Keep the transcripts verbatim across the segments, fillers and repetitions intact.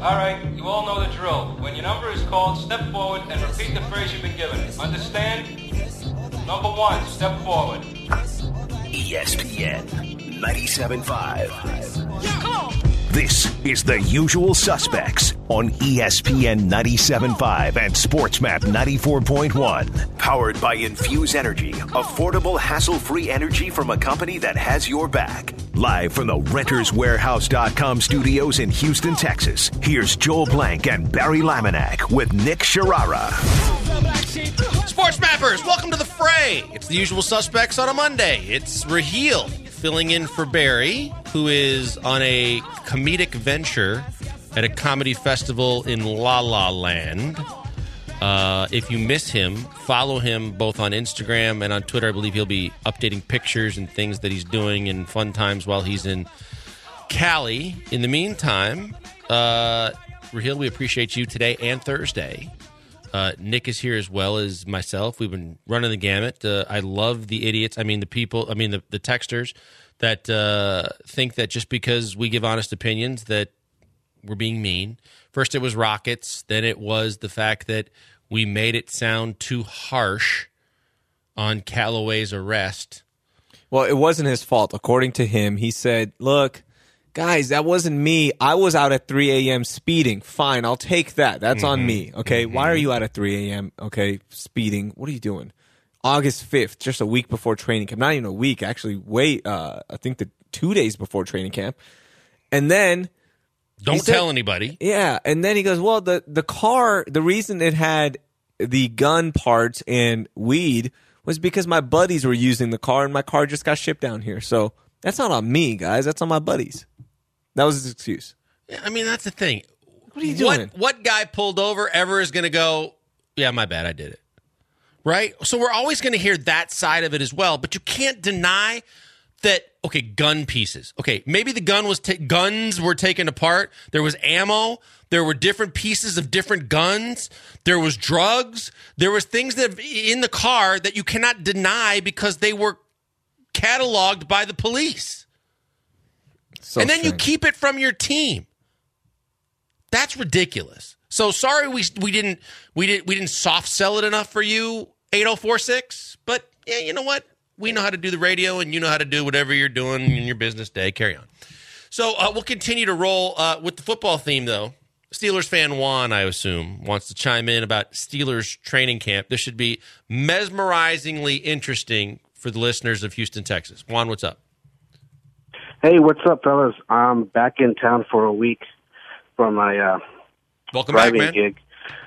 All right, you all know the drill. When your number is called, step forward and repeat the phrase you've been given. Understand? Number one, step forward. E S P N ninety-seven point five. Yeah, come on. This is The Usual Suspects on E S P N ninety-seven point five and SportsMap ninety-four point one. Powered by Infuse Energy, affordable, hassle-free energy from a company that has your back. Live from the Renters Warehouse dot com studios in Houston, Texas, here's Joel Blank and Barry Laminack with Nick Sharara. Sports Mappers, welcome to the fray. It's The Usual Suspects on a Monday. It's Raheel filling in for Barry, who is on a comedic venture at a comedy festival in La La Land. Uh, if you miss him, follow him both on Instagram and on Twitter. I believe he'll be updating pictures and things that he's doing in fun times while he's in Cali. In the meantime, uh, Raheel, we appreciate you today and Thursday. Uh, Nick is here as well as myself. We've been running the gamut. Uh, I love the idiots. I mean, the people, I mean, the, the texters that uh, think that just because we give honest opinions that we're being mean. First it was Rockets. Then it was the fact that we made it sound too harsh on Callaway's arrest. Well, it wasn't his fault. According to him, he said, look, guys, that wasn't me. I was out at three a.m. speeding. Fine, I'll take that. That's mm-hmm. on me. Okay, mm-hmm. Why are you out at three a.m., okay, speeding? What are you doing? August fifth, just a week before training camp. Not even a week, actually. Wait, uh, I think the two days before training camp. And then... Don't said, tell anybody. Yeah, and then he goes, well, the, the car, the reason it had the gun parts and weed was because my buddies were using the car, and my car just got shipped down here. So that's not on me, guys. That's on my buddies. That was his excuse. Yeah, I mean, that's the thing. What are you doing? What, what guy pulled over ever is going to go, yeah, my bad, I did it. Right? So we're always going to hear that side of it as well, but you can't deny that, okay, gun pieces. Okay, maybe the gun was ta- guns were taken apart. There was ammo. There were different pieces of different guns. There was drugs. There was things that in the car that you cannot deny because they were cataloged by the police. So and then strange. You keep it from your team. That's ridiculous. So sorry we we didn't we didn't we didn't soft sell it enough for you, eight oh four six. But yeah, you know what? We know how to do the radio, and you know how to do whatever you're doing in your business day. Carry on. So uh, we'll continue to roll uh, with the football theme, though. Steelers fan Juan, I assume, wants to chime in about Steelers training camp. This should be mesmerizingly interesting for the listeners of Houston, Texas. Juan, what's up? Hey, what's up, fellas? I'm back in town for a week from my uh, Welcome back, man. gig.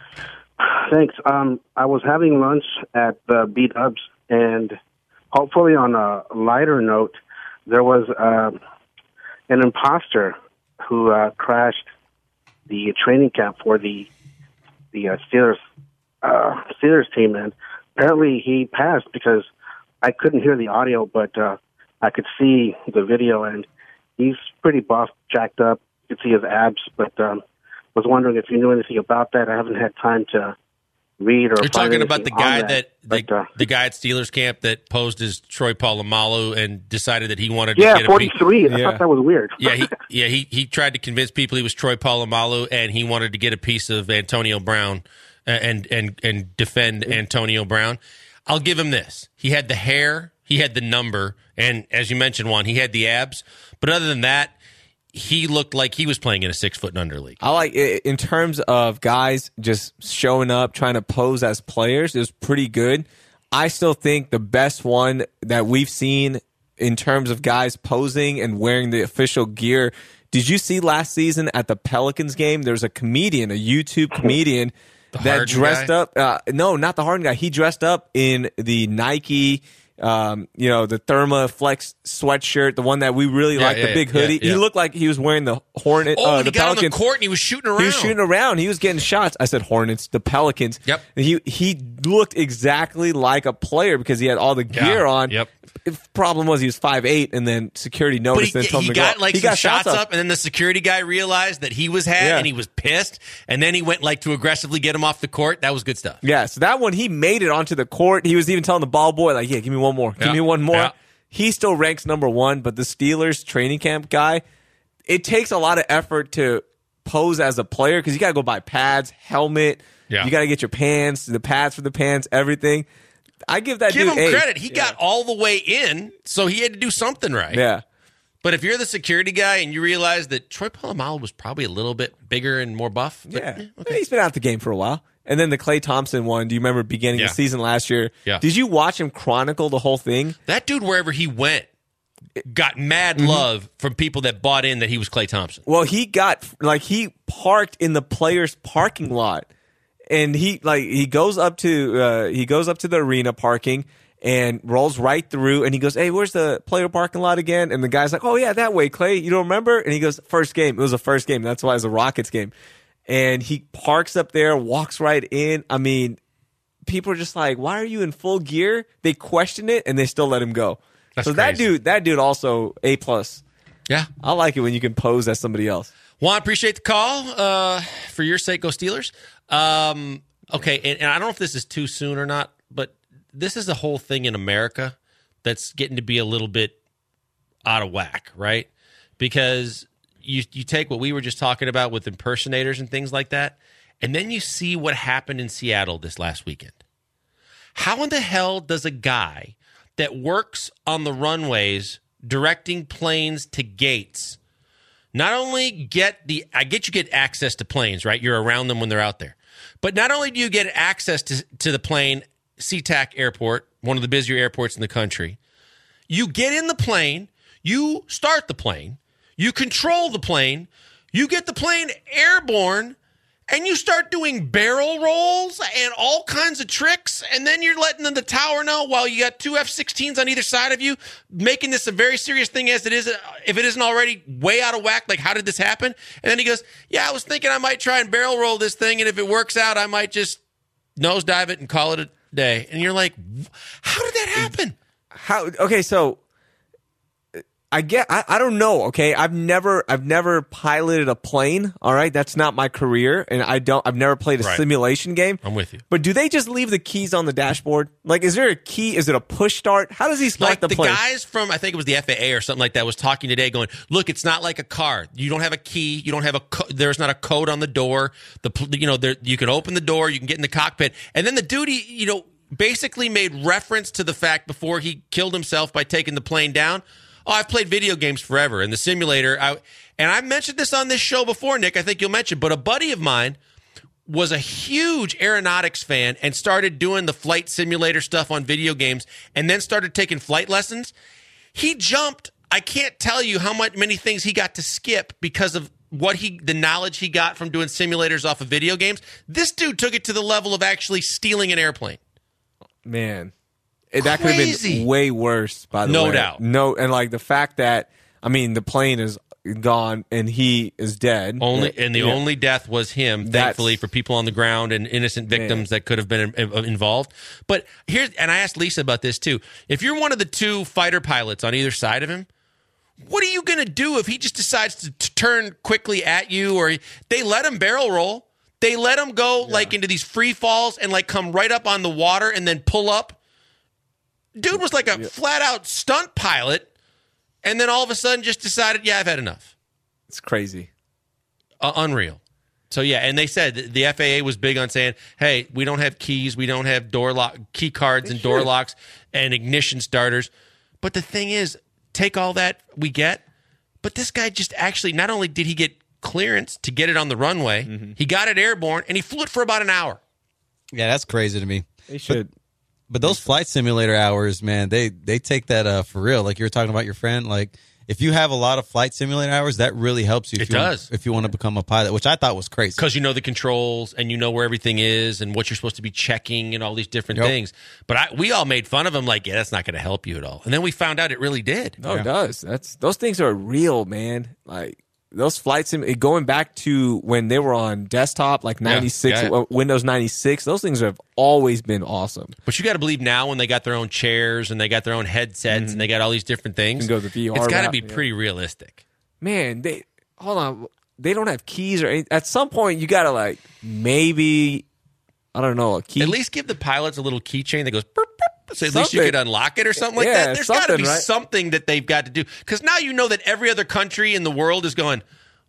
Thanks. Um, I was having lunch at the B-Dubs, and hopefully on a lighter note, there was uh, an imposter who uh, crashed the training camp for the the uh, Steelers uh, Steelers team, and apparently he passed because I couldn't hear the audio, but uh, I could see the video, and he's pretty buff, jacked up. You could see his abs, but um, was wondering if you knew anything about that. I haven't had time to read or You're talking about the guy that, that the, but, uh, the guy at Steelers camp that posed as Troy Polamalu and decided that he wanted to yeah, get forty-three. a piece. I yeah. thought that was weird. yeah, he yeah he he tried to convince people he was Troy Polamalu, and he wanted to get a piece of Antonio Brown and and and defend Antonio Brown. I'll give him this: he had the hair, he had the number, and as you mentioned, Juan, he had the abs. But other than that, he looked like he was playing in a six-foot and under league. I like, in terms of guys just showing up, trying to pose as players, it was pretty good. I still think the best one that we've seen in terms of guys posing and wearing the official gear. Did you see last season at the Pelicans game? There was a comedian, a YouTube comedian that dressed guy? up. Uh, no, not the Harden guy. He dressed up in the Nike, um, you know, the Therma Flex sweatshirt, the one that we really yeah, like, yeah, the big yeah, hoodie. yeah. He looked like he was wearing the Hornet. Oh, uh, and the he got Pelicans. on the court and he was shooting around. He was shooting around. He was getting shots. I said Hornets, the Pelicans. Yep. He he looked exactly like a player because he had all the gear yeah. on. Yep. The problem was he was five eight, and then security noticed But he, and told he him to got go. like he some got shots up. up, and then the security guy realized that he was had, Yeah. and he was pissed, and then he went like to aggressively get him off the court. That was good stuff. Yeah, so that one, he made it onto the court. He was even telling the ball boy, like, yeah, give me one more. Give Yeah. me one more. Yeah. He still ranks number one, but the Steelers training camp guy, it takes a lot of effort to pose as a player because you got to go buy pads, helmet. Yeah. You got to get your pants, the pads for the pants, everything. I give that Give dude him A. credit. He Yeah. got all the way in, so he had to do something right. Yeah. But if you're the security guy and you realize that Troy Polamalu was probably a little bit bigger and more buff, but, Yeah. eh, okay. He's been out the game for a while. And then the Klay Thompson one, do you remember beginning Yeah. of the season last year? Yeah. Did you watch him chronicle the whole thing? That dude, wherever he went, got mad Mm-hmm. love from people that bought in that he was Klay Thompson. Well, he got like he parked in the players' parking lot, and he like he goes up to uh, he goes up to the arena parking and rolls right through, and he goes, "Hey, where's the player parking lot again?" And the guy's like, "Oh yeah, that way, Klay. You don't remember?" And he goes, "First game. It was a first game. That's why it was a Rockets game." And he parks up there, walks right in. I mean, people are just like, "Why are you in full gear?" They question it, and they still let him go. That's so that crazy. dude, that dude also A plus. Yeah. I like it when you can pose as somebody else. Juan, appreciate the call. Uh, for your sake, go Steelers. Um, okay, and, and I don't know if this is too soon or not, but this is a whole thing in America that's getting to be a little bit out of whack, right? Because you you take what we were just talking about with impersonators and things like that, and then you see what happened in Seattle this last weekend. How in the hell does a guy that works on the runways directing planes to gates not only get the I get you get access to planes, right? You're around them when they're out there. But not only do you get access to, to the plane, SeaTac Airport, one of the busier airports in the country, you get in the plane, you start the plane, you control the plane, you get the plane airborne, and you start doing barrel rolls and all kinds of tricks, and then you're letting the tower know while you got two F sixteens on either side of you, making this a very serious thing as it is, if it isn't already way out of whack, like how did this happen? And then he goes, yeah, I was thinking I might try and barrel roll this thing, and if it works out, I might just nosedive it and call it a day. And you're like, how did that happen? How? Okay, so I get. I, I don't know. Okay, I've never I've never piloted a plane. All right, that's not my career, and I don't. I've never played a Right. simulation game. I'm with you. But do they just leave the keys on the dashboard? Like, is there a key? Is it a push start? How does he start Like the the plane? guys from, I think it was the F A A or something like that, was talking today going, look, it's not like a car. You don't have a key. You don't have a, co- there's not a code on the door. The, pl- you know, there, you can open the door. You can get in the cockpit. And then the dude, he, you know, basically made reference to the fact before he killed himself by taking the plane down. Oh, I've played video games forever. And the simulator, I, and I mentioned this on this show before, Nick, I think you'll mention, but a buddy of mine was a huge aeronautics fan and started doing the flight simulator stuff on video games and then started taking flight lessons. He jumped, I can't tell you how much many things he got to skip because of what he the knowledge he got from doing simulators off of video games. This dude took it to the level of actually stealing an airplane. Man, Eh, that could have Crazy. been way worse. By the No way, doubt. No, and like the fact that I mean, the plane is gone and he is dead. Only Yeah. and the Yeah. only death was him, That's- thankfully, for people on the ground and innocent victims that could have been in- involved. But here's and I asked Lisa about this too. If you're one of the two fighter pilots on either side of him, what are you going to do if he just decides to, to turn quickly at you, or he, they let him barrel roll? They let him go like into these free falls and like come right up on the water and then pull up. Dude was like a flat out stunt pilot, and then all of a sudden just decided, yeah, I've had enough. It's crazy. Uh, unreal. So yeah, and they said the F A A was big on saying, "Hey, we don't have keys, we don't have door lock, key cards, and door locks, and ignition starters." But the thing is, take all that we get, but this guy just actually not only did he get clearance to get it on the runway, Mm-hmm. he got it airborne, and he flew it for about an hour. Yeah, that's crazy to me. They should. But those flight simulator hours, man, they they take that uh, for real. Like you were talking about your friend. Like if you have a lot of flight simulator hours, that really helps you. If It you does. Want, if you want to become a pilot, which I thought was crazy. Because you know the controls and you know where everything is and what you're supposed to be checking and all these different Yep. things. But I, we all made fun of him like, yeah, that's not going to help you at all. And then we found out it really did. No, it does. That's those things are real, man. Like those flights, going back to when they were on desktop, like ninety-six, yeah, yeah. Windows ninety-six. Those things have always been awesome. But you got to believe now when they got their own chairs and they got their own headsets and they got all these different things, You can go the V R it's got to route, be yeah. pretty realistic. Man, they hold on. They don't have keys or anything. At some point, you gotta like maybe I don't know a key. At least give the pilots a little keychain that goes burp, burp, so at least you Something. could unlock it or something like Yeah, that. There's got to something, be right? something that they've got to do because now you know that every other country in the world is going,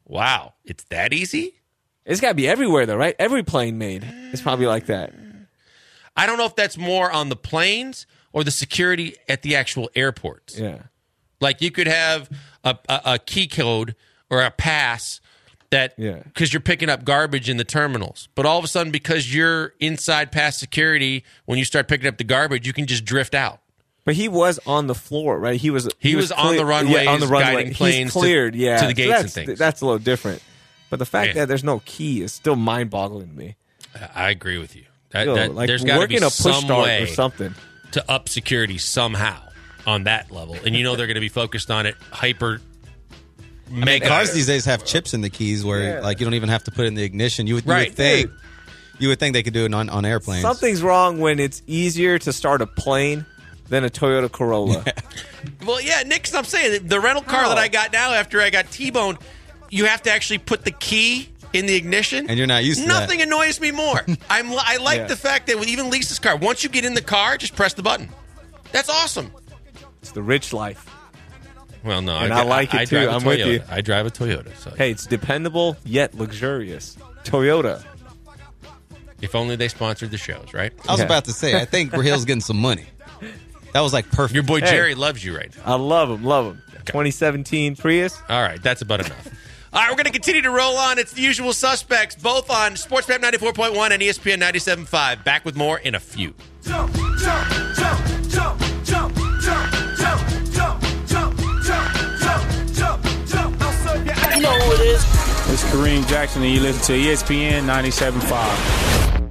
Wow. It's that easy? It's got to be everywhere, though, right? Every plane made is probably like that. I don't know if that's more on the planes or the security at the actual airports. Yeah. Like you could have a, a, a key code or a pass that Yeah. because you're picking up garbage in the terminals. But all of a sudden, because you're inside past security, when you start picking up the garbage, you can just drift out. But he was on the floor, right? He was He was on the runways, yeah, on the runway. guiding planes He's cleared, to- yeah, to the gates so and that's, things. That's a little different. But the fact Yeah. that there's no key is still mind-boggling to me. I I agree with you. That, Yo, that- like there's got to be working a push some start way or something. to up security somehow on that level. And you know they're going to be focused on it hyper mega. Cars these days have chips in the keys where Yeah. like you don't even have to put in the ignition. You would, you Right. would think you would think they could do it on, on airplanes. Something's wrong when it's easier to start a plane than a Toyota Corolla. Well, yeah, Nick, I'm saying the rental car How? that I got now after I got T-boned, you have to actually put the key in the ignition. And you're not used to that. Nothing annoys me more. I'm, I like Yeah. the fact that with even Lisa's car, once you get in the car, just press the button. That's awesome. It's the rich life. Well, no, And I like it, too. drive a I'm with Toyota. you. I drive a Toyota. So Hey, it's dependable yet luxurious. Toyota. if only they sponsored the shows, right? I was Yeah. about to say, I think Rahil's getting some money. That was like perfect. Your boy Hey. Jerry loves you right now. I love him, love him. twenty seventeen Prius. All right, that's about enough. All right, we're going to continue to roll on. It's the usual suspects, both on SportsMap ninety-four point one and E S P N ninety-seven point five. Back with more in a few. Jump, jump, jump, jump, jump, jump, jump, jump, jump, jump, jump, jump, jump. I'll serve you. You know who it is. It's Kareem Jackson, and you listen to E S P N ninety-seven point five.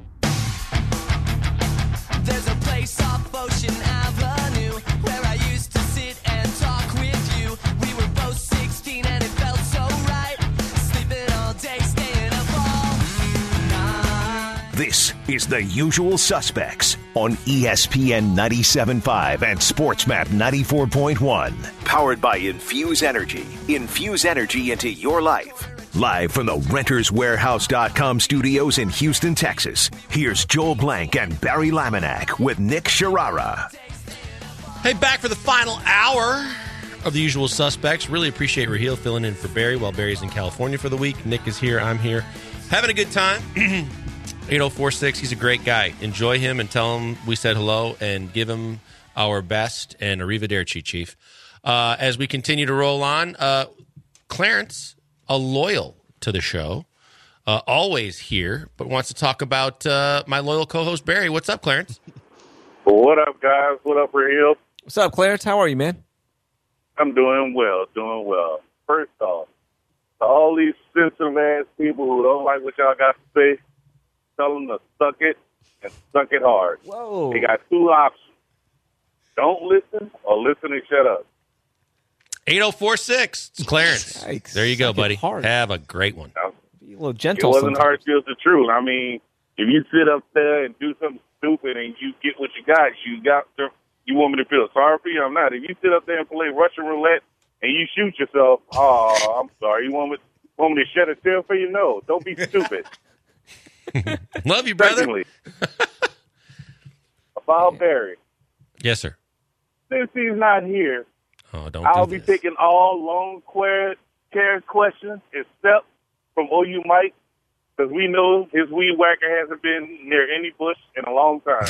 There's a place off Ocean Avenue where I used to sit and talk with you. We were both sixteen and it felt so right. Sleeping all day, staying up all night. This is The Usual Suspects on E S P N ninety-seven point five and SportsMap ninety-four point one. Powered by Infuse Energy. Infuse energy into your life. Live from the Renters Warehouse dot com studios in Houston, Texas, here's Joel Blank and Barry Laminack with Nick Sharara. Hey, back for the final hour of the usual suspects. Really appreciate Raheel filling in for Barry while Barry's in California for the week. Nick is here. I'm here. Having a good time. eight oh four six, he's a great guy. Enjoy him and tell him we said hello and give him our best and arrivederci, Chief. Uh, as we continue to roll on, uh, Clarence, a loyal to the show, uh, always here, but wants to talk about uh, my loyal co-host, Barry. What's up, Clarence? What up, guys? What up, Raheel? What's up, Clarence? How are you, man? I'm doing well, doing well. First off, to all these sensitive-ass people who don't like what y'all got to say, tell them to suck it and suck it hard. Whoa. They got two options. Don't listen or listen and shut up. eight oh four six, it's Clarence. Yikes. There you go, Suck it buddy. hard. Have a great one. Be a little It gentle wasn't sometimes. hard to feel the truth. I mean, if you sit up there and do something stupid and you get what you got, you got to, you want me to feel sorry for you? I'm not. If you sit up there and play Russian roulette and you shoot yourself, oh, I'm sorry. You want me, want me to shed a tear for you? No. Don't be stupid. Love you, brother. Secondly, about Barry, Yes, sir. since he's not here, Oh, don't I'll do be this. taking all long care questions except from O U Mike, because we know his weed whacker hasn't been near any bush in a long time.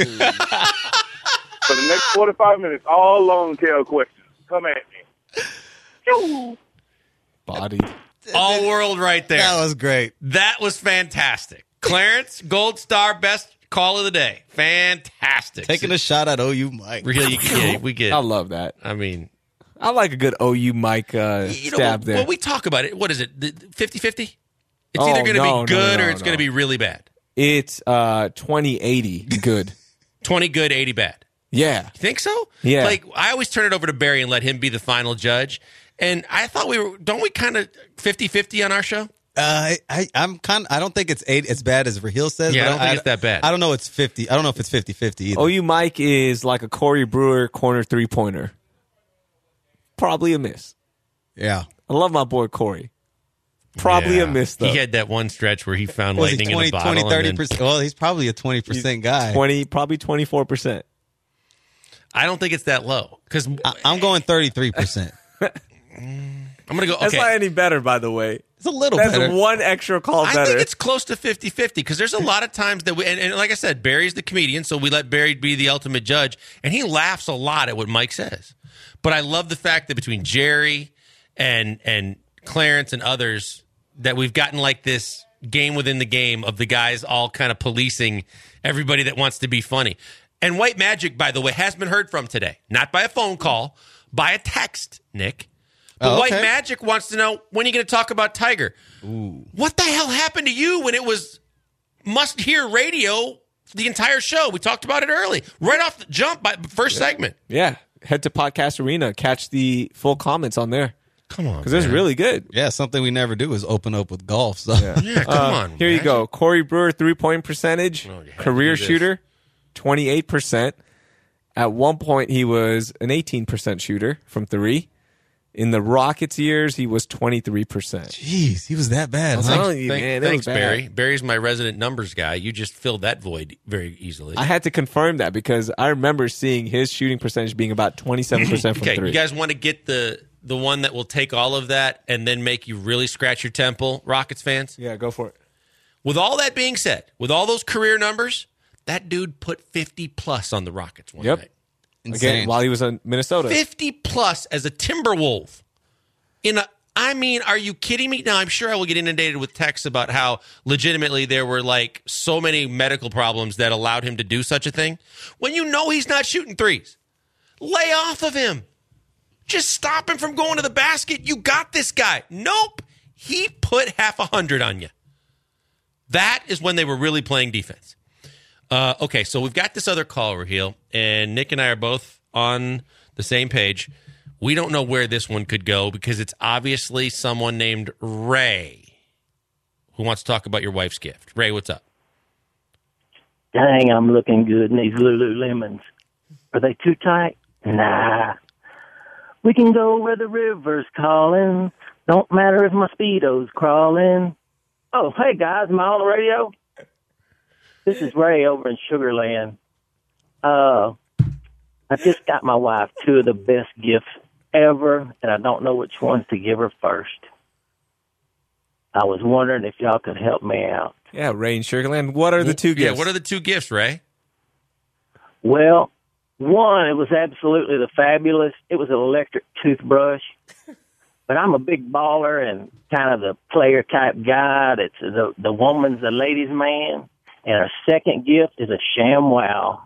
For the next forty-five minutes, all long tail questions. Come at me. Choo. Bodied. All world right there. That was great. That was fantastic. Clarence, gold star, best call of the day. Fantastic. Taking a shot at O U Mike. Really, you, yeah, we get. I love that. I mean, I like a good O U Mike uh, you know, stab when, there. when we talk about it, what is it? fifty-fifty? It's Oh, either going to no, no, be good no, or it's no. going to be really bad. It's uh, twenty eighty good. twenty good, eighty bad. Yeah. You think so? Yeah. Like, I always turn it over to Barry and let him be the final judge. And I thought we were, don't we kind of fifty-fifty on our show? Uh, I, I'm kind. I don't think it's eight as bad as Raheel says. Yeah, but I don't think it's that bad. I don't know. It's fifty. I don't know if it's fifty-fifty either. O U Mike is like a Corey Brewer corner three pointer. Probably a miss. Yeah. I love my boy Corey. Probably Yeah. a miss though. He had that one stretch where he found Was he lightning twenty, in a bottle. twenty, and thirty then- percent? Well, he's probably a twenty percent guy. Twenty, probably twenty four percent. I don't think it's that low because I, I'm going thirty-three percent. I'm going to go, okay. That's not any better, by the way. It's a little That's better. one extra call I better. think it's close to fifty-fifty because there's a lot of times that we, and, and like I said, Barry's the comedian, so we let Barry be the ultimate judge, and he laughs a lot at what Mike says. But I love the fact that between Jerry and and Clarence and others that we've gotten like this game within the game of the guys all kind of policing everybody that wants to be funny. And White Magic, by the way, has been heard from today. Not by a phone call, by a text, Nick. But Oh, okay. White Magic wants to know, when are you going to talk about Tiger? Ooh. What the hell happened to you when it was must-hear radio the entire show? We talked about it early. Right off the jump, by first segment. Yeah. Head to Podcast Arena. Catch the full comments on there. Come on, Because it's man. really good. Yeah, something we never do is open up with golf. So Yeah, come Uh, on. Here you Magic. go. Corey Brewer, three-point percentage. Oh, you have to career do this. shooter, twenty-eight percent. At one point, he was an eighteen percent shooter from three. In the Rockets years, he was twenty-three percent. jeez, he was that bad. I'm huh? telling you, Thank- man, it thanks, was bad. Barry. Barry's my resident numbers guy. You just filled that void very easily. I had to confirm that because I remember seeing his shooting percentage being about twenty-seven percent from okay, three. you guys want to get the the one that will take all of that and then make you really scratch your temple, Rockets fans? Yeah, go for it. With all that being said, with all those career numbers, that dude put fifty plus on the Rockets one Yep. night. Insane. Again, while he was in Minnesota. fifty plus as a Timberwolf. In a, I mean, are you kidding me? Now, I'm sure I will get inundated with texts about how legitimately there were like so many medical problems that allowed him to do such a thing. When you know he's not shooting threes, lay off of him. Just stop him from going to the basket. You got this guy. Nope. He put half a hundred on you. That is when they were really playing defense. Uh, okay, so we've got this other call, Raheel, and Nick and I are both on the same page. We don't know where this one could go because it's obviously someone named Ray who wants to talk about your wife's gift. Ray, what's up? Dang, I'm looking good in these Lululemons. Are they too tight? Nah. We can go where the river's calling. Don't matter if my Speedo's crawling. Oh, hey, guys, am I on the radio? This is Ray over in Sugarland. Uh, I just got my wife two of the best gifts ever, and I don't know which ones to give her first. I was wondering if y'all could help me out. Yeah, Ray in Sugarland. What are the two gifts? Yeah, what are the two gifts, Ray? Well, one, it was absolutely the fabulous. It was an electric toothbrush. But I'm a big baller and kind of the player type guy. That's the the woman's the ladies' man. And our second gift is a ShamWow.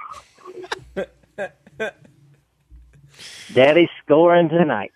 Daddy's scoring tonight.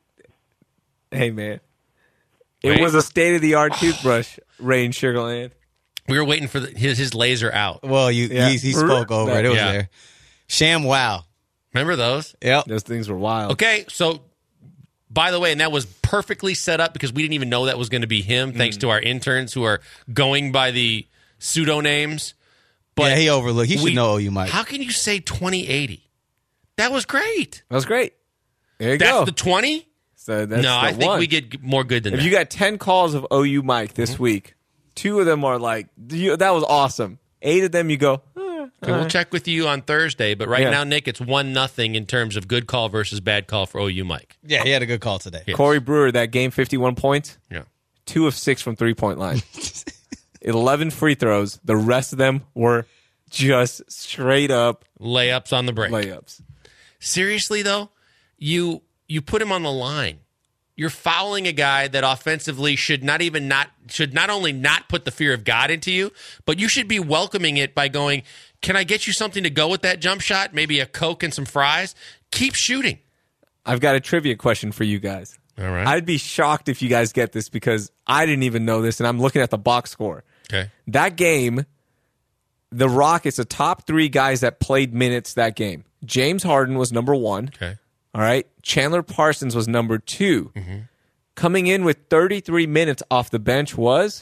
Hey, man. It Wait. was a state-of-the-art toothbrush, Ray in Sugarland. We were waiting for the, his, his laser out. Well, you Yeah. he, he spoke over it. It was Yeah. there. Sham wow. Remember those? Yep. Those things were wild. Okay, so by the way, and that was perfectly set up because we didn't even know that was going to be him, thanks Mm. to our interns who are going by the pseudo names. Yeah, he overlooked. He should we- know you, Mike. How can you say twenty eighty? That was great. That was great. There you That's go. the twenty? So that's No, the I think one. we get more good than If that. you got ten calls of O U Mike this Mm-hmm. week, two of them are like, you, that was awesome. Eight of them you go, eh, Okay, all we'll right. check with you on Thursday, but right Yeah. now, Nick, it's one nothing in terms of good call versus bad call for O U Mike. Yeah, he had a good call today. Yes. Corey Brewer, that game, fifty-one points, Yeah. two of six from three-point line. eleven free throws. The rest of them were just straight up Layups on the break. layups. Seriously though, you you put him on the line. You're fouling a guy that offensively should not even not should not only not put the fear of God into you, but you should be welcoming it by going, "Can I get you something to go with that jump shot? Maybe a Coke and some fries? Keep shooting." I've got a trivia question for you guys. All right. I'd be shocked if you guys get this because I didn't even know this, and I'm looking at the box score. Okay. That game, the Rockets, the top three guys that played minutes that game. James Harden was number one. Okay. All right. Chandler Parsons was number two. Mm-hmm. Coming in with thirty-three minutes off the bench was?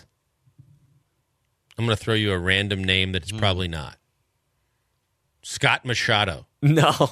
I'm going to throw you a random name that it's probably not. Scott Machado. No.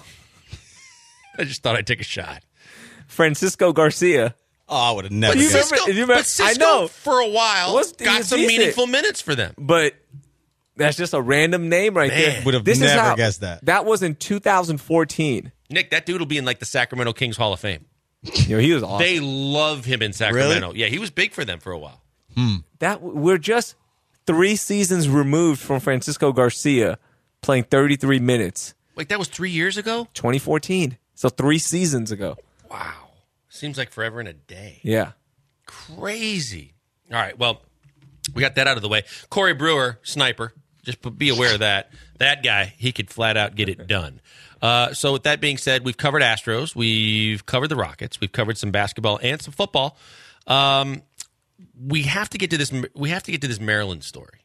I just thought I'd take a shot. Francisco Garcia. Oh, I would have never But you guessed. remember- you remember- but Cisco, I know. for a while, Was- he got was some decent. meaningful minutes for them. But that's just a random name right Man. there. Would have This is never how- guessed that. That was in two thousand fourteen. Nick, that dude will be in like the Sacramento Kings Hall of Fame. You know, he was awesome. They love him in Sacramento. Really? Yeah, he was big for them for a while. Hmm. That we're just three seasons removed from Francisco Garcia playing thirty-three minutes. Wait, that was three years ago? twenty fourteen. So three seasons ago. Wow. Seems like forever and a day. Yeah. Crazy. All right, well, we got that out of the way. Corey Brewer, sniper. Just be aware of that. That guy, he could flat out get it done. Uh, so with that being said, we've covered Astros. We've covered the Rockets. We've covered some basketball and some football. Um, we have to get to this. We have to get to this Maryland story.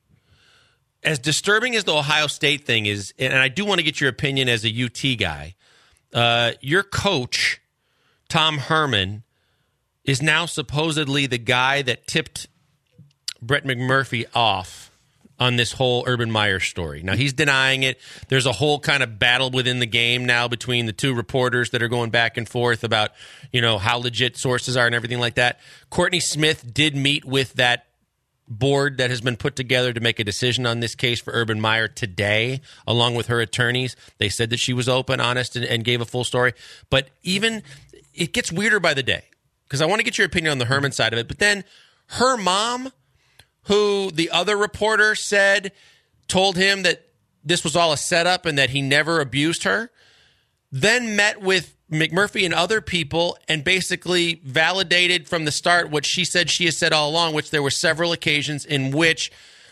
As disturbing as the Ohio State thing is, and I do want to get your opinion as a U T guy, uh, your coach, Tom Herman, is now supposedly the guy that tipped Brett McMurphy off on this whole Urban Meyer story. Now, he's denying it. There's a whole kind of battle within the game now between the two reporters that are going back and forth about, you know, how legit sources are and everything like that. Courtney Smith did meet with that board that has been put together to make a decision on this case for Urban Meyer today, along with her attorneys. They said that she was open, honest, and, and gave a full story. But even, it gets weirder by the day, because I want to get your opinion on the Herman side of it. But then her mom, who the other reporter said told him that this was all a setup and that he never abused her, then met with McMurphy and other people and basically validated from the start what she said she has said all along, which there were several occasions in which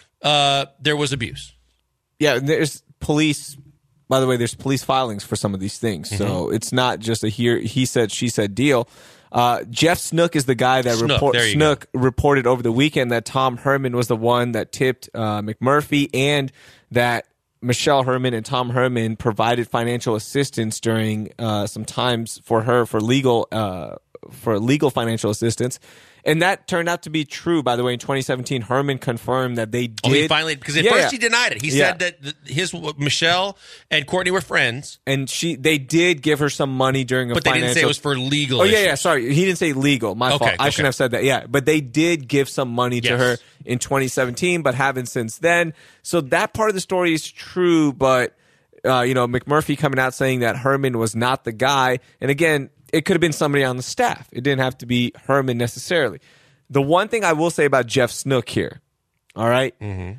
uh, there was abuse. Yeah, there's police. By the way, there's police filings for some of these things. Mm-hmm. So it's not just a here he said, she said deal. Uh, Jeff Snook is the guy that Snook, report, Snook go. reported over the weekend that Tom Herman was the one that tipped uh, McMurphy, and that Michelle Herman and Tom Herman provided financial assistance during uh, some times for her for legal uh, for legal financial assistance. And that turned out to be true, by the way. In twenty seventeen, Herman confirmed that they did. Oh, he finally, because at yeah, first yeah. he denied it. He yeah. said that the, his Michelle and Courtney were friends, and she they did give her some money during a. But they financial... didn't say it was for legal. Oh issues. yeah, yeah. Sorry, he didn't say legal. My okay, fault. I okay. shouldn't have said that. Yeah, but they did give some money to yes. her in twenty seventeen, but haven't since then. So that part of the story is true, but uh, you know, McMurphy coming out saying that Herman was not the guy, and again, it could have been somebody on the staff. It didn't have to be Herman necessarily. The one thing I will say about Jeff Snook here, all right? Mm-hmm.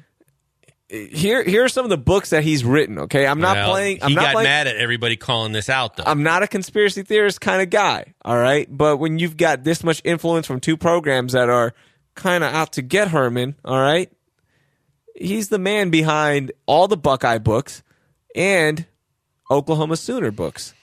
Here, here are some of the books that he's written. Okay, I'm not well, playing. I'm he not got playing, mad at everybody calling this out, though. I'm not a conspiracy theorist kind of guy. All right, but when you've got this much influence from two programs that are kind of out to get Herman, all right, he's the man behind all the Buckeye books and Oklahoma Sooner books.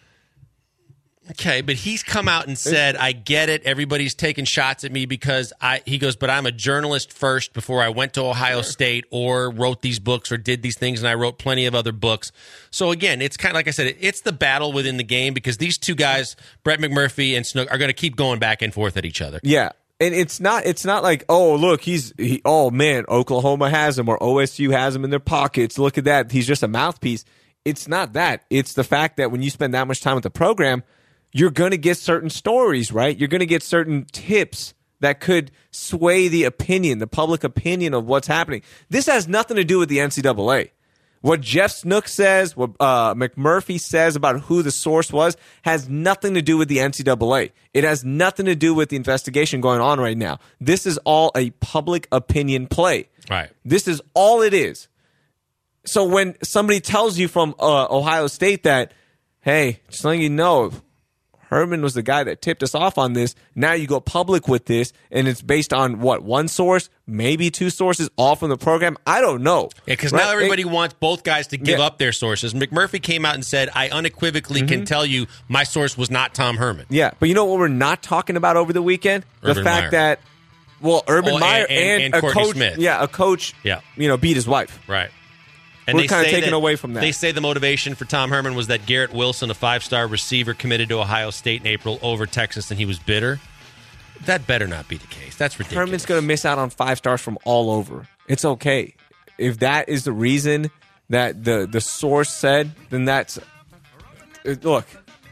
Okay, but he's come out and said, I get it. Everybody's taking shots at me because I, he goes, but I'm a journalist first before I went to Ohio sure. State or wrote these books or did these things, and I wrote plenty of other books. So again, it's kind of like I said, it's the battle within the game because these two guys, Brett McMurphy and Snook, are going to keep going back and forth at each other. Yeah. And it's not it's not like, oh, look, he's he, oh man, Oklahoma has him or O S U has him in their pockets. Look at that. He's just a mouthpiece. It's not that. It's the fact that when you spend that much time with the program, you're going to get certain stories, right? You're going to get certain tips that could sway the opinion, the public opinion of what's happening. This has nothing to do with the N C double A. What Jeff Snook says, what uh, McMurphy says about who the source was, has nothing to do with the N C double A. It has nothing to do with the investigation going on right now. This is all a public opinion play. Right. This is all it is. So when somebody tells you from uh, Ohio State that, hey, just letting you know, Herman was the guy that tipped us off on this. Now you go public with this, and it's based on, what, one source, maybe two sources, all from the program? I don't know. Yeah, because right? now everybody it, wants both guys to give yeah. up their sources. McMurphy came out and said, I unequivocally mm-hmm. can tell you my source was not Tom Herman. Yeah, but you know what we're not talking about over the weekend? Urban the fact Meyer. that, well, Urban oh, Meyer and, and, and, and a Courtney coach, Smith. yeah, a coach, yeah. you know, beat his wife. Right. And We're they kind of say taken that, away from that. They say the motivation for Tom Herman was that Garrett Wilson, a five-star receiver, committed to Ohio State in April over Texas, and he was bitter. That better not be the case. That's ridiculous. Herman's going to miss out on five stars from all over. It's okay. If that is the reason that the, the source said, then that's... Look,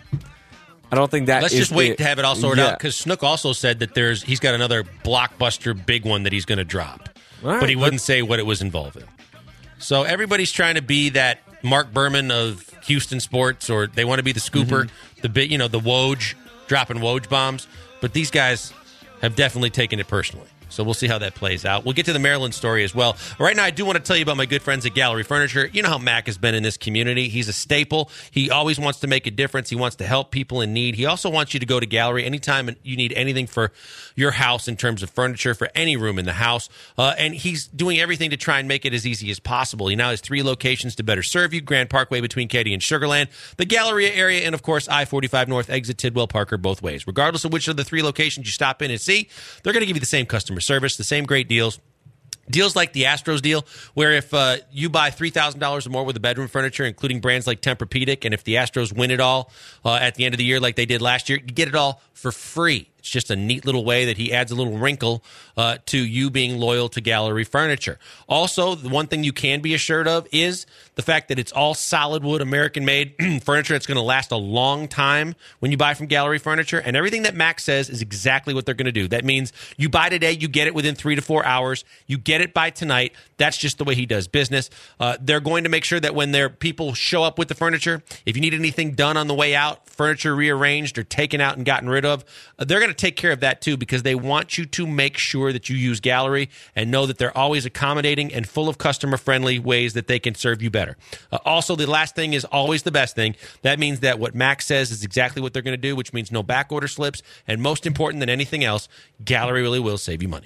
I don't think that Let's is just wait it. to have it all sorted yeah. out, because Snook also said that there's he's got another blockbuster big one that he's going to drop. Right, but he but- wouldn't say what it was involving. So everybody's trying to be that Mark Berman of Houston sports, or they want to be the scooper, Mm-hmm. the bit, you know, the Woj dropping Woj bombs, but these guys have definitely taken it personally. So we'll see how that plays out. We'll get to the Maryland story as well. Right now, I do want to tell you about my good friends at Gallery Furniture. You know how Mac has been in this community. He's a staple. He always wants to make a difference. He wants to help people in need. He also wants you to go to Gallery anytime you need anything for your house in terms of furniture, for any room in the house. Uh, and he's doing everything to try and make it as easy as possible. He now has three locations to better serve you. Grand Parkway between Katy and Sugar Land, the Galleria area, and, of course, I forty-five North, exit Tidwell Parker both ways. Regardless of which of the three locations you stop in and see, they're going to give you the same customer service, the same great deals. Deals like the Astros deal, where if uh, you buy three thousand dollars or more worth of bedroom furniture, including brands like Tempur-Pedic, and if the Astros win it all uh, at the end of the year like they did last year, you get it all for free. It's just a neat little way that he adds a little wrinkle uh, to you being loyal to Gallery Furniture. Also, the one thing you can be assured of is the fact that it's all solid wood, American-made furniture. It's going to last a long time when you buy from Gallery Furniture, and everything that Max says is exactly what they're going to do. That means you buy today, you get it within three to four hours. You get it by tonight. That's just the way he does business. Uh, they're going to make sure that when their people show up with the furniture, if you need anything done on the way out, furniture rearranged or taken out and gotten rid of, uh, they're going to take care of that too, because they want you to make sure that you use Gallery and know that they're always accommodating and full of customer-friendly ways that they can serve you better. Uh, also, the last thing is always the best thing. That means that what Max says is exactly what they're going to do, which means no back order slips, and most important than anything else, Gallery really will save you money.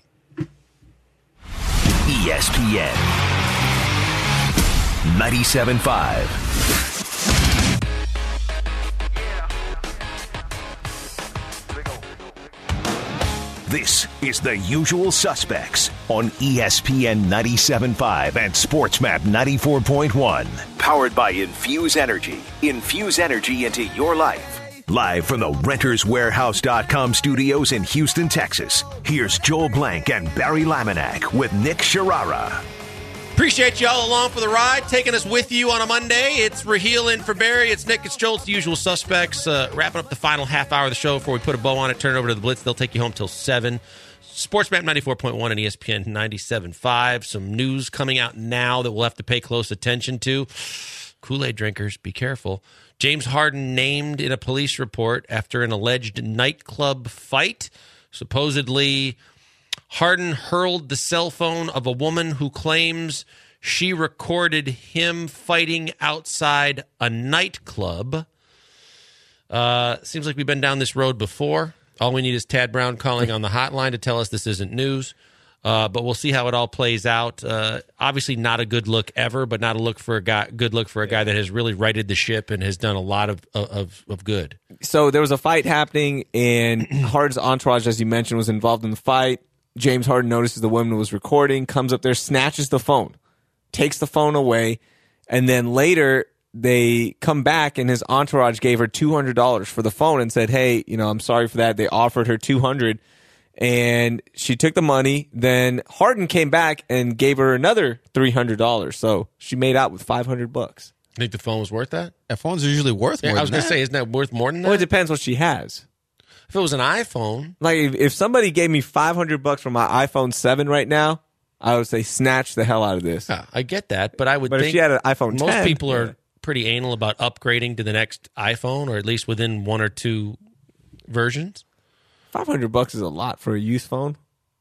E S P N ninety-seven point five. This is The Usual Suspects on E S P N ninety-seven point five and SportsMap ninety-four point one. Powered by Infuse Energy. Infuse energy into your life. Live from the Renters Warehouse dot com studios in Houston, Texas, here's Joel Blank and Barry Laminack with Nick Sharara. Appreciate you all along for the ride, taking us with you on a Monday. It's Raheel in for Barry. It's Nick. It's Joel. It's The Usual Suspects. Uh, wrapping up the final half hour of the show before we put a bow on it, turn it over to the Blitz. They'll take you home till seven. SportsMap ninety-four point one and E S P N ninety-seven point five. Some news coming out now that we'll have to pay close attention to. Kool-Aid drinkers, be careful. James Harden named in a police report after an alleged nightclub fight. Supposedly, Harden hurled the cell phone of a woman who claims she recorded him fighting outside a nightclub. Uh, seems like we've been down this road before. All we need is Tad Brown calling on the hotline to tell us this isn't news. Uh, but we'll see how it all plays out. Uh, obviously, not a good look ever, but not a look for a guy. Good look for a guy that has really righted the ship and has done a lot of of, of good. So there was a fight happening, and Harden's entourage, as you mentioned, was involved in the fight. James Harden notices the woman was recording, comes up there, snatches the phone, takes the phone away, and then later they come back, and his entourage gave her two hundred dollars for the phone and said, "Hey, you know, I'm sorry for that." They offered her two hundred dollars. And she took the money. Then Harden came back and gave her another three hundred dollars. So she made out with five hundred bucks. Think the phone was worth that? Yeah, phones are usually worth Yeah, more I was than going to that. say, isn't that worth more than that? Well, it depends what she has. If it was an iPhone, Like if, if somebody gave me five hundred bucks for my iPhone seven right now, I would say snatch the hell out of this. yeah, I get that, but I would But think if she had an iPhone most ten, people are yeah. pretty anal about upgrading to the next iPhone, or at least within one or two versions. five hundred bucks is a lot for a used phone.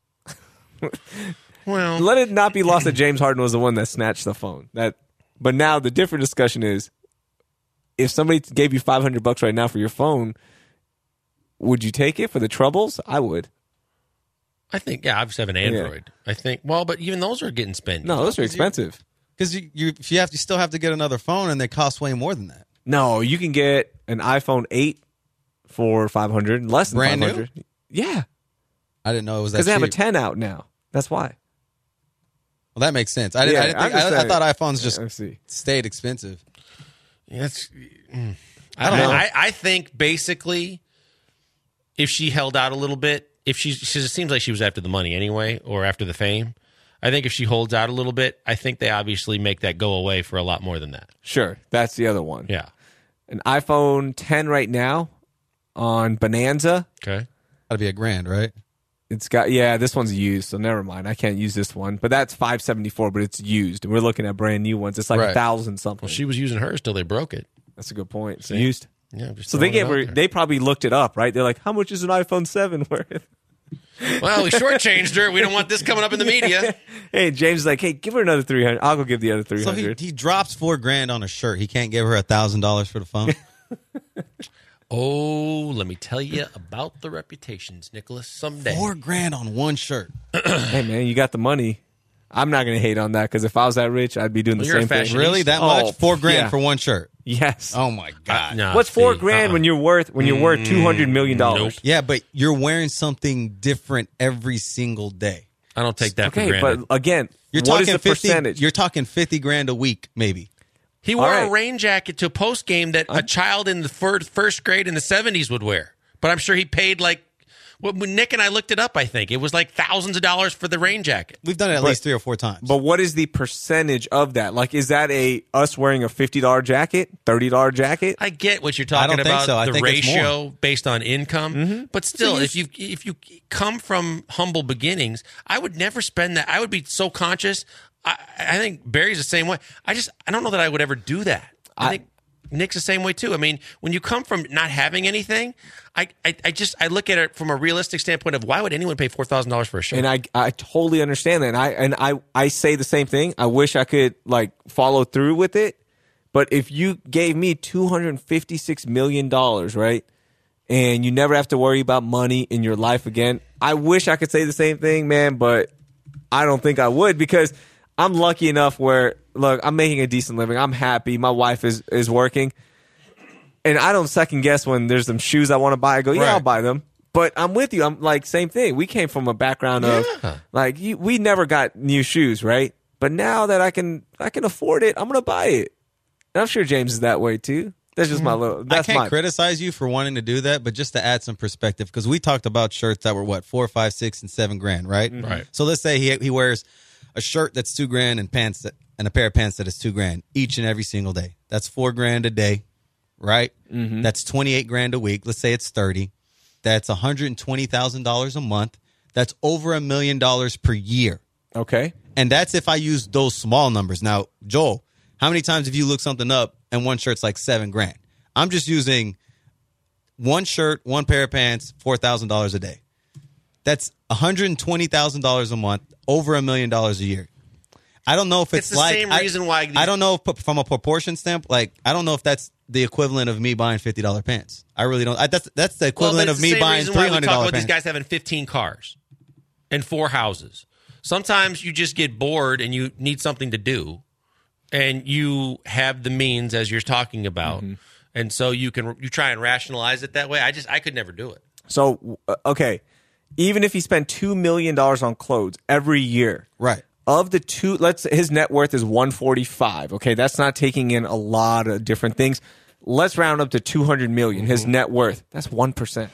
Well, Let it not be lost that James Harden was the one that snatched the phone. That, but now the different discussion is, if somebody gave you five hundred bucks right now for your phone, would you take it for the troubles? I would. I think, yeah, I obviously have an Android. I think, well, but even those are getting spent. No, those are expensive. Because you, you, if you have, you still have to get another phone, and they cost way more than that. No, you can get an iPhone eight for five hundred, less than Brand new? five hundred. Yeah, I didn't know it was that because they have a cheap. ten out now. That's why. Well, that makes sense. I didn't. Yeah, I, didn't think, I'm just I, I saying- thought iPhones just Let's see. stayed expensive. Yeah, that's, mm, I don't know. I, I think basically, if she held out a little bit, if she, she, it seems like she was after the money anyway, or after the fame. I think if she holds out a little bit, I think they obviously make that go away for a lot more than that. Sure, that's the other one. Yeah. An iPhone ten right now on Bonanza. Okay. That'd be a grand, right? It's got yeah. This one's used, so never mind. I can't use this one. But that's five seventy four. But it's used. We're looking at brand new ones. It's like a Right. thousand something. Well, she was using hers till they broke it. That's a good point. It's See? used. Yeah, I'm just so they throwing it gave her. out there. They probably looked it up, right? They're like, "How much is an iPhone seven worth?" Well, we shortchanged her. We don't want this coming up in the media. Hey, James is like, "Hey, give her another three hundred. I'll go give the other three So he, hundred." he drops four grand on a shirt. He can't give her a thousand dollars for the phone. Oh, let me tell you about the reputations, Nicholas. Someday. Four grand on one shirt. Hey, man, you got the money. I'm not going to hate on that because if I was that rich, I'd be doing the Well, you're same a thing. fashionista. Really? That Oh, much? Four grand yeah. for one shirt. Yes. Oh my god. Nah, What's four see, grand uh-uh. when you're worth when you're worth two hundred million dollars? Nope. Yeah, but you're wearing something different every single day. I don't take that Okay, for granted. but again, You're what talking is the fifty. percentage? You're talking fifty grand a week, maybe. He wore All right. a rain jacket to a post game that a child in the fir- first grade in the seventies would wear. But I'm sure he paid like, well, when Nick and I looked it up, I think it was like thousands of dollars for the rain jacket. We've done it at But- least three or four times. But what is the percentage of that? Like, is that a us wearing a fifty dollar jacket, thirty dollar jacket? I get what you're I talking don't think about, so. I the think it's ratio based on income. Mm-hmm. But still, if you if you come from humble beginnings, I would never spend that. I would be so conscious. I, I think Barry's the same way. I just I don't know that I would ever do that. I, I- think Nick's the same way too. I mean, when you come from not having anything, I I, I just I look at it from a realistic standpoint of why would anyone pay four thousand dollars for a shirt? And I, I totally understand that. And I and I, I say the same thing. I wish I could like follow through with it. But if you gave me two hundred fifty-six million dollars, right, and you never have to worry about money in your life again, I wish I could say the same thing, man. But I don't think I would because I'm lucky enough where look, I'm making a decent living. I'm happy. My wife is is working. And I don't second guess when there's some shoes I want to buy. I go, yeah, Right. I'll buy them. But I'm with you. I'm like, same thing. We came from a background of like, you, we never got new shoes, right? But now that I can, I can afford it, I'm gonna buy it. And I'm sure James is that way too. That's just my little. That's I can't my. criticize you for wanting to do that, but just to add some perspective, because we talked about shirts that were what four, five, six, and seven grand, right? Right. So let's say he he wears a shirt that's two grand and pants that, and a pair of pants that is two grand each and every single day. That's four grand a day, right? Mm-hmm. That's twenty eight grand a week. Let's say it's thirty. That's one hundred and twenty thousand dollars a month. That's over a million dollars per year. Okay. And that's if I use those small numbers. Now, Joel, how many times have you looked something up and one shirt's like seven grand? I'm just using one shirt, one pair of pants, four thousand dollars a day. That's one hundred twenty thousand dollars a month, over a million dollars a year. I don't know if it's, It's the like same I- reason why these- I don't know if from a proportion standpoint, like I don't know if that's the equivalent of me buying fifty dollar pants. I really don't. I, that's that's the Well, equivalent but of it's me the same buying reason why three we hundred talk dollar about pants. these guys having fifteen cars and four houses. Sometimes you just get bored and you need something to do, and you have the means as you're talking about, Mm-hmm. and so you can you try and rationalize it that way. I just I could never do it. So uh, okay, even if he spent two million dollars on clothes every year, Right. of the two, let's his net worth is one forty-five. Okay, that's not taking in a lot of different things. Let's round up to two hundred million. His net worth, that's one percent.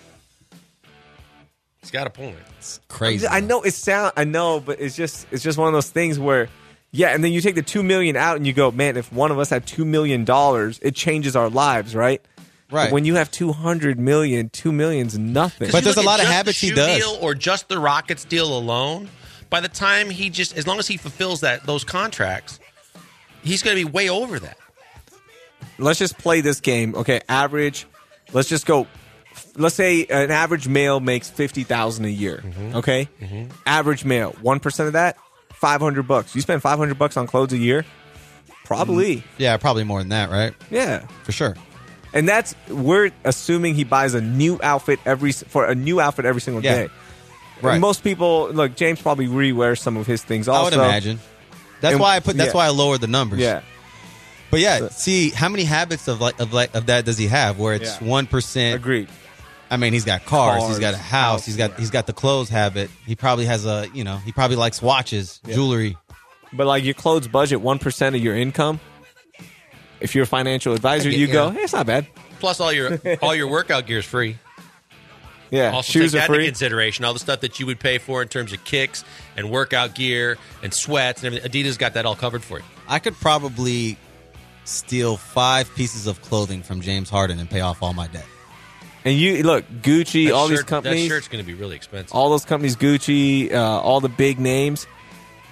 He's got a point. It's crazy. I know it sound I know, but it's just it's just one of those things where yeah, and then you take the two million out and you go, man, if one of us had two million dollars, it changes our lives, right? Right. But when you have two hundred million, two million's nothing. But You there's look a lot at of just habits the he shoe does. deal or just the Rockets deal alone. By the time he just, as long as he fulfills that those contracts, he's going to be way over that. Let's just play this game. Okay, average. Let's just go. Let's say an average male makes fifty thousand a year. Okay, average male, one percent of that, five hundred bucks. You spend five hundred bucks on clothes a year, probably. Yeah, probably more than that, right? Yeah, For sure. and that's we're assuming he buys a new outfit every for a new outfit every single Yeah. day. Right. And most people, look, James probably re-wears some of his things. Also, I would imagine. That's And- why I put. That's yeah. why I lowered the numbers. Yeah, But yeah, see how many habits of like of like of that does he have? Where it's Yeah. one percent. agreed. I mean, he's got cars, he's got a Cars, house, house, he's got yeah. he's got the clothes habit. He probably has a you know he probably likes watches, jewelry. But like your clothes budget, one percent of your income. If you're a financial advisor, I get- you go, yeah. hey, it's not bad. Plus, all your all your workout gear is free. Yeah, Also, shoes take are that into free. consideration. All the stuff that you would pay for in terms of kicks and workout gear and sweats and everything. Adidas got that all covered for you. I could probably steal five pieces of clothing from James Harden and pay off all my debt. And you look, Gucci, That all these shirt- companies, That shirt's going to be really expensive. all those companies, Gucci, uh, all the big names.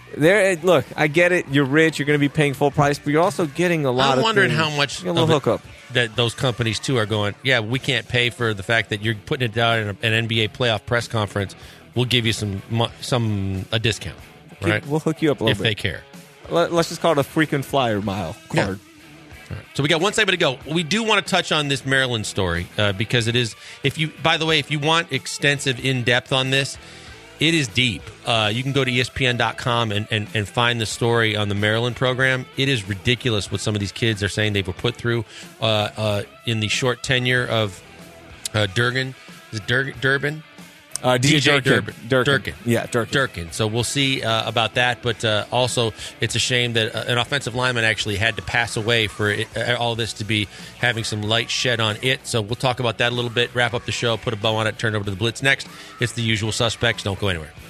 There, look, I get it. You're rich. You're going to be paying full price, but you're also getting a lot I'm of wondering things. how much You get a little of it hookup. that those companies too are going. Yeah, we can't pay for the fact that you're putting it down in a, an N B A playoff press conference. We'll give you some mo- some a discount, right? We'll hook you up a little if bit. they care. Let, let's just call it a frequent flyer mile card. So we got one segment to go. We do want to touch on this Maryland story uh, because it is. If you, by the way, if you want extensive, in depth on this, it is deep. Uh, you can go to E S P N dot com and, and, and find the story on the Maryland program. It is ridiculous what some of these kids are saying they were put through uh, uh, in the short tenure of uh, Durgan. Is it Dur- Durbin? Uh, D J Durbin. Durkin. Durkin. Yeah, Durkin. Durkin. So we'll see uh, about that. But uh, also, it's a shame that uh, an offensive lineman actually had to pass away for it, uh, all this to be having some light shed on it. So we'll talk about that a little bit, wrap up the show, put a bow on it, turn it over to the Blitz next. It's the usual suspects. Don't go anywhere.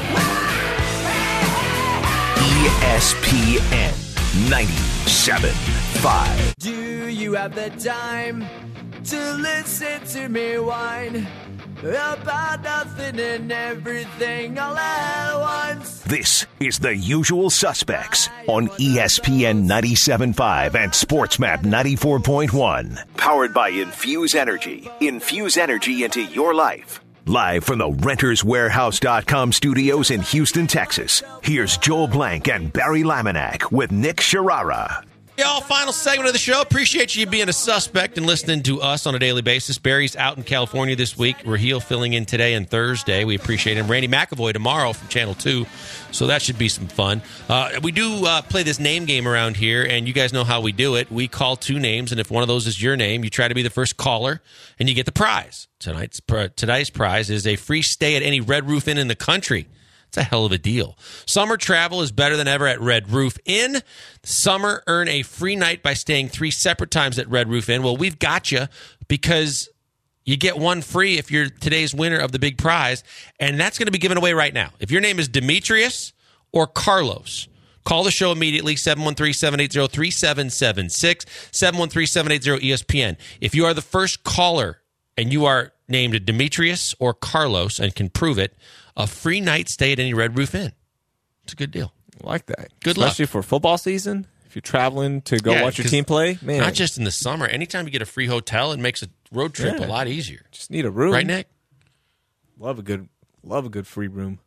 E S P N ninety-seven point five. Do you have the time to listen to me whine about nothing and everything all at once? This is The Usual Suspects on E S P N ninety-seven point five and SportsMap ninety-four point one. Powered by Infuse Energy. Infuse energy into your life. Live from the Renters Warehouse dot com studios in Houston, Texas, here's Joel Blank and Barry Laminack with Nick Sharara. Y'all, final segment of the show. Appreciate you being a suspect and listening to us on a daily basis. Barry's out in California this week. Raheel filling in today and Thursday. We appreciate him. Randy McAvoy tomorrow from Channel two. So that should be some fun. Uh, we do uh, play this name game around here, and you guys know how we do it. We call two names, and if one of those is your name, you try to be the first caller, and you get the prize. Tonight's Today's prize is a free stay at any Red Roof Inn in the country. It's a hell of a deal. Summer travel is better than ever at Red Roof Inn. Summer, earn a free night by staying three separate times at Red Roof Inn. Well, we've got you because you get one free if you're today's winner of the big prize, and that's going to be given away right now. If your name is Demetrius or Carlos, call the show immediately, seven one three, seven eight zero, three seven seven six, seven one three, seven eight zero, E S P N. If you are the first caller and you are named Demetrius or Carlos and can prove it, a free night stay at any Red Roof Inn. It's a good deal. I like that. Good luck. Especially for football season. If you're traveling to go Yeah, watch your 'cause team play, man. Not just in the summer. Anytime you get a free hotel, it makes a road trip Yeah. a lot easier. Just need a room. Right, Nick? Love a good love a good free room.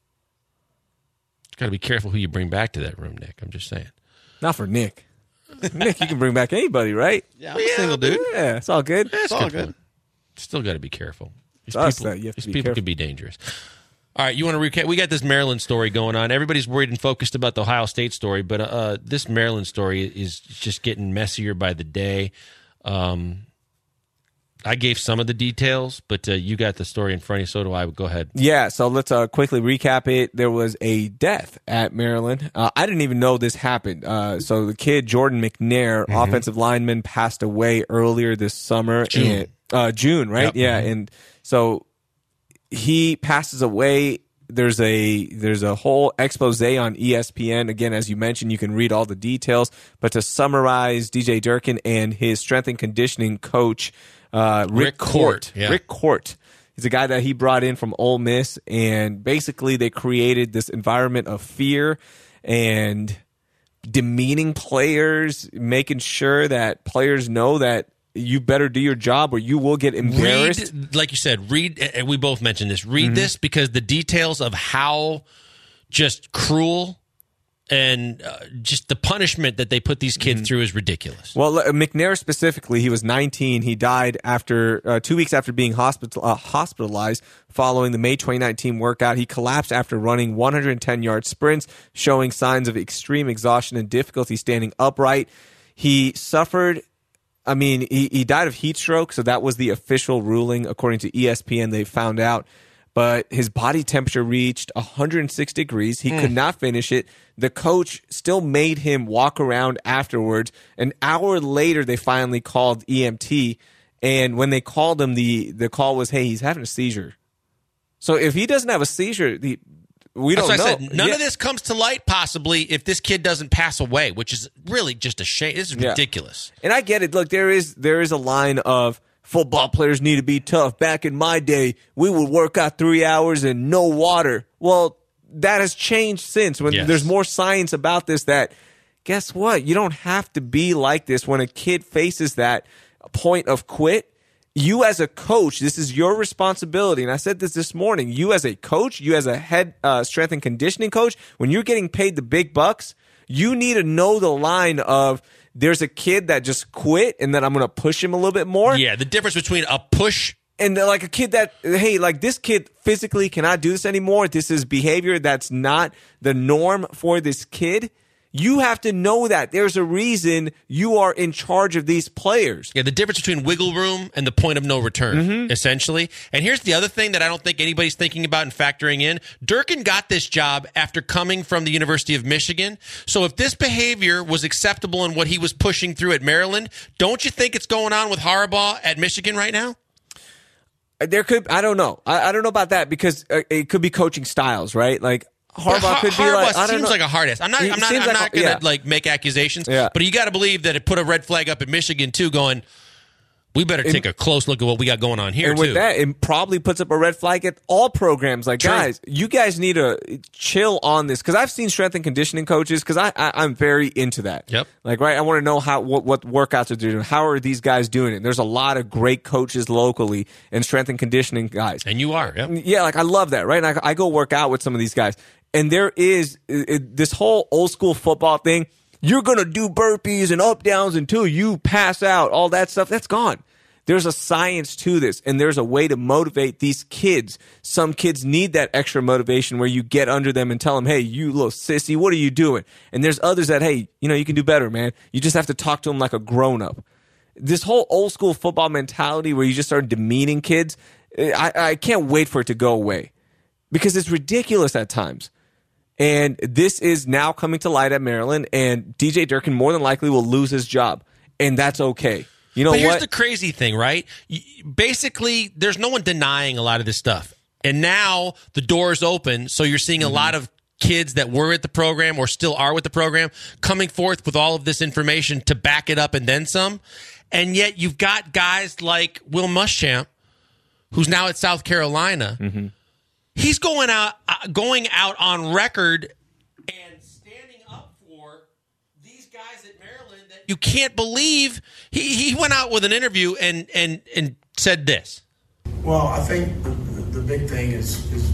Got to be careful who you bring back to that room, Nick. I'm just saying. Not for Nick. Nick, you can bring back anybody, right? Yeah, I'm a single dude. Yeah, it's all good. That's all good. good. point. Still got to be careful. These It's us people, that you have to these be people careful. can be dangerous. All right, you want to recap? We got this Maryland story going on. Everybody's worried and focused about the Ohio State story, but uh, this Maryland story is just getting messier by the day. Um, I gave some of the details, but uh, you got the story in front of you, so do I. Go ahead. Yeah, so let's uh, quickly recap it. There was a death at Maryland. Uh, I didn't even know this happened. Uh, so the kid, Jordan McNair, Mm-hmm. offensive lineman, passed away earlier this summer. June. And, uh, June, right? Yep. Yeah, Mhm. and so he passes away. There's a there's a whole expose on E S P N. Again, as you mentioned, you can read all the details. But to summarize, D J Durkin and his strength and conditioning coach, uh, Rick, Rick Court, Court. yeah. Rick Court. He's a guy that he brought in from Ole Miss, and basically they created this environment of fear and demeaning players, making sure that players know that you better do your job or you will get embarrassed. Read, like you said, read, and we both mentioned this, read Mhm. this because the details of how just cruel and uh, just the punishment that they put these kids through is ridiculous. Well, uh, McNair specifically, he was nineteen. He died after uh, two weeks after being hospital uh, hospitalized following the May twenty nineteen workout. He collapsed after running one hundred ten yard sprints, showing signs of extreme exhaustion and difficulty standing upright. He suffered. I mean, he, he died of heat stroke, so that was the official ruling according to E S P N. They found out. But his body temperature reached one hundred six degrees. He Mm. could not finish it. The coach still made him walk around afterwards. An hour later, they finally called E M T. And when they called him, the, the call was, hey, he's having a seizure. So if he doesn't have a seizure, the, we That's don't what know. I said. None Yeah. of this comes to light possibly if this kid doesn't pass away, which is really just a shame. This is Yeah. ridiculous. And I get it. Look, there is there is a line of football players need to be tough. Back in my day, we would work out three hours and no water. Well, that has changed since when Yes. there's more science about this that guess what? You don't have to be like this when a kid faces that point of quit. You as a coach, this is your responsibility. And I said this this morning. You as a coach, you as a head uh, strength and conditioning coach, when you're getting paid the big bucks, you need to know the line of there's a kid that just quit and then I'm going to push him a little bit more. Yeah, the difference between a push and they're like a kid that, hey, like this kid physically cannot do this anymore. This is behavior that's not the norm for this kid. You have to know that there's a reason you are in charge of these players. Yeah, the difference between wiggle room and the point of no return, Mm-hmm. essentially. And here's the other thing that I don't think anybody's thinking about and factoring in. Durkin got this job after coming from the University of Michigan. So if this behavior was acceptable in what he was pushing through at Maryland, don't you think it's going on with Harbaugh at Michigan right now? There could, I don't know. I, I don't know about that because uh, it could be coaching styles, right? Like Harbaugh Har- could be Harbaugh like, I don't seems know. like a hard ass. I'm not. He I'm not. seems I'm like not a- gonna yeah. like make accusations. Yeah. But you got to believe that it put a red flag up at Michigan too. Going, we better take a close look at what we got going on here And with too. that, it probably puts up a red flag at all programs. Like, True. guys, you guys need to chill on this because I've seen strength and conditioning coaches because I, I I'm very into that. Yep. Like, right, I want to know how what, what workouts are doing. How are these guys doing it? There's a lot of great coaches locally and strength and conditioning guys. And you are, yep. Yeah, like I love that, right? And I, I go work out with some of these guys, and there is it, it- this whole old school football thing. You're gonna do burpees and up downs until you pass out. All that stuff that's gone. There's a science to this, and there's a way to motivate these kids. Some kids need that extra motivation where you get under them and tell them, hey, you little sissy, what are you doing? And there's others that, hey, you know, you can do better, man. You just have to talk to them like a grown-up. This whole old school football mentality where you just start demeaning kids, I, I can't wait for it to go away because it's ridiculous at times. And this is now coming to light at Maryland, and D J Durkin more than likely will lose his job, and that's okay. You know but here's what? the crazy thing, right? Y- Basically, there's no one denying a lot of this stuff. And now the door is open, so you're seeing a Mm-hmm. lot of kids that were at the program or still are with the program coming forth with all of this information to back it up and then some. And yet you've got guys like Will Muschamp, who's now at South Carolina. Mm-hmm. He's going out, uh, going out on record and standing up for these guys at Maryland that you can't believe. He he went out with an interview and and and said this. Well, I think the, the, the big thing is is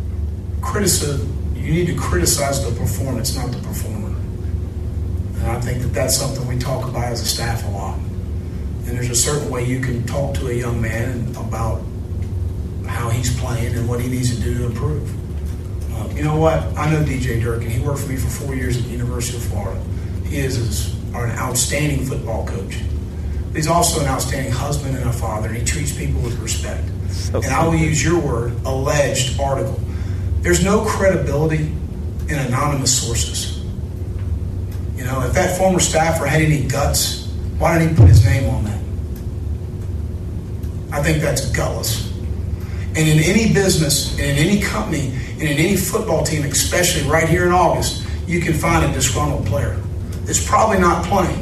criticism. You need to criticize the performance, not the performer. And I think that that's something we talk about as a staff a lot. And there's a certain way you can talk to a young man about how he's playing and what he needs to do to improve. Uh, you know what? I know D J Durkin. He worked for me for four years at the University of Florida. He is, is an outstanding football coach. But he's also an outstanding husband and a father, and he treats people with respect. So and I will use your word, alleged article. There's no credibility in anonymous sources. You know, if that former staffer had any guts, why didn't he put his name on that? I think that's gutless. And in any business, and in any company, and in any football team, especially right here in August, you can find a disgruntled player that's probably not playing.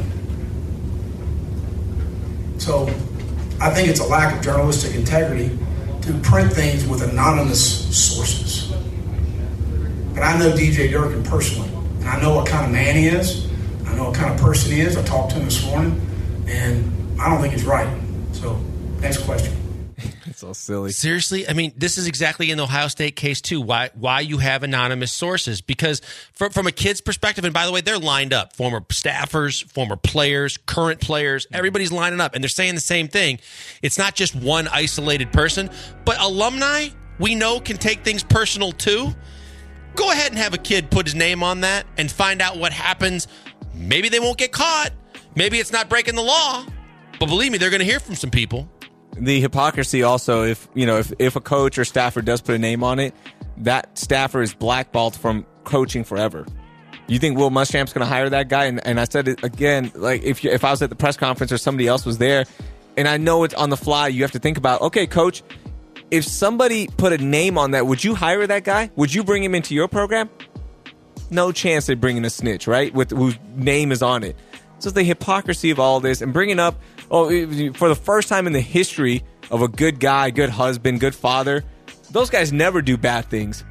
So I think it's a lack of journalistic integrity to print things with anonymous sources. But I know D J Durkin personally, and I know what kind of man he is. I know what kind of person he is. I talked to him this morning, and I don't think it's right. So, next question. It's so silly. Seriously, I mean, this is exactly in the Ohio State case too. Why why you have anonymous sources? Because from from a kid's perspective, and by the way, they're lined up. Former staffers, former players, current players, everybody's lining up, and they're saying the same thing. It's not just one isolated person, but alumni we know can take things personal too. Go ahead and have a kid put his name on that and find out what happens. Maybe they won't get caught. Maybe it's not breaking the law. But believe me, they're going to hear from some people. The hypocrisy also, if you know, if, if a coach or staffer does put a name on it, that staffer is blackballed from coaching forever. You think Will Muschamp's going to hire that guy? And, and I said it again, like if you, if I was at the press conference or somebody else was there, and I know it's on the fly, you have to think about, okay, coach, if somebody put a name on that, would you hire that guy? Would you bring him into your program? No chance they're bringing a snitch, right? With whose name is on it. So the hypocrisy of all this and bringing up, oh, for the first time in the history of a good guy, good husband, good father, those guys never do bad things.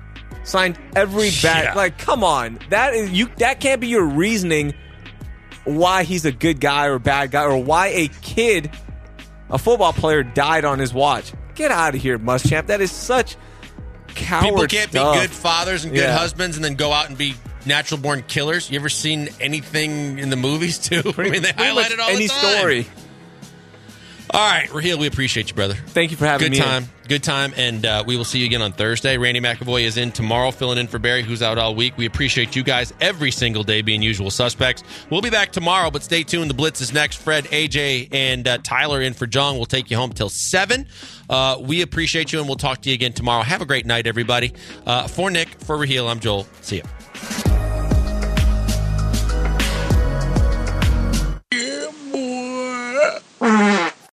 signed every bad. Yeah. Like, come on, that is you. That can't be your reasoning why he's a good guy or bad guy, or why a kid, a football player, died on his watch. Get out of here, Muschamp. That is such coward People can't stuff. be good fathers and good Yeah. husbands and then go out and be natural born killers. You ever seen anything in the movies too? I mean, they Pretty highlight much it all any the time. story. All right, Raheel, we appreciate you, brother. Thank you for having Good me. time. Good time. And uh, we will see you again on Thursday. Randy McAvoy is in tomorrow, filling in for Barry, who's out all week. We appreciate you guys every single day being usual suspects. We'll be back tomorrow, but stay tuned. The Blitz is next. Fred, A J, and uh, Tyler in for John. We'll take you home till seven. Uh, we appreciate you, and we'll talk to you again tomorrow. Have a great night, everybody. Uh, for Nick, for Raheel, I'm Joel. See you.